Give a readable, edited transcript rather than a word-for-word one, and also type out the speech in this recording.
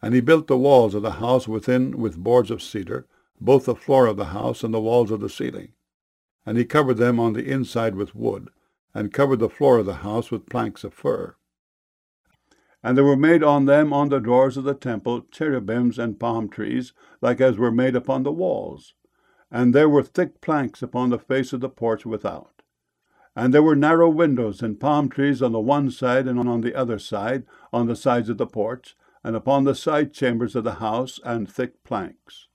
And he built the walls of the house within with boards of cedar, both the floor of the house and the walls of the ceiling. And he covered them on the inside with wood, and covered the floor of the house with planks of fir. And there were made on them on the doors of the temple cherubims and palm trees, like as were made upon the walls. And there were thick planks upon the face of the porch without. And there were narrow windows and palm trees on the one side and on the other side, on the sides of the porch, and upon the side chambers of the house, and thick planks.